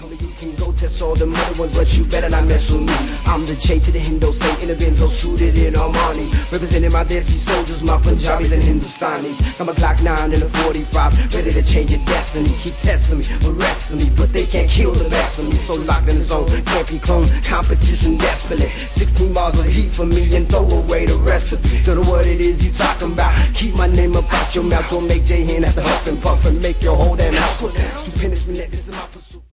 Homie, you can go test all the other ones, but you better not mess with me. I'm the J to the Hindo, stay in the Benzo, suited in Armani. Representing my Desi soldiers, my Punjabis and Hindustanis. Got my Glock 9 and a 45, ready to change your destiny. Keep testing me, arresting me, but they can't kill the best of me. So locked in the zone, can't be cloned, competition desperately. 16 bars of heat for me and throw away the recipe. Don't know what it is you talking about. Keep my name up out your mouth, don't make J-Hen have to huff and puff and make your whole damn house put down. Stupendous, this is my pursuit.